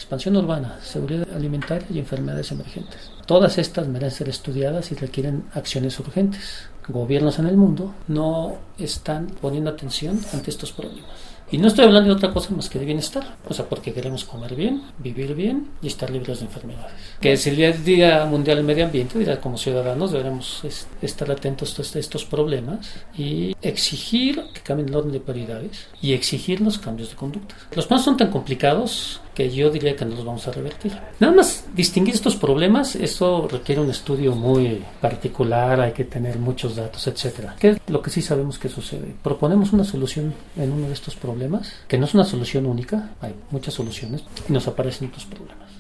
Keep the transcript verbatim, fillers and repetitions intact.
expansión urbana, seguridad alimentaria y enfermedades emergentes. Todas estas merecen ser estudiadas y requieren acciones urgentes. Gobiernos en el mundo no están poniendo atención ante estos problemas. Y no estoy hablando de otra cosa más que de bienestar, o sea, porque queremos comer bien, vivir bien y estar libres de enfermedades. Que es el Día, Día Mundial del Medio Ambiente, dirá, como ciudadanos debemos es, estar atentos a estos problemas y exigir que cambien el orden de prioridades y exigir los cambios de conducta. Los planes son tan complicados que yo diría que no los vamos a revertir. Nada más distinguir estos problemas, eso requiere un estudio muy particular, hay que tener muchos datos, etcétera. ¿Qué es lo que sí sabemos que sucede? Proponemos una solución en uno de estos problemas, que no es una solución única, hay muchas soluciones, y nos aparecen otros problemas.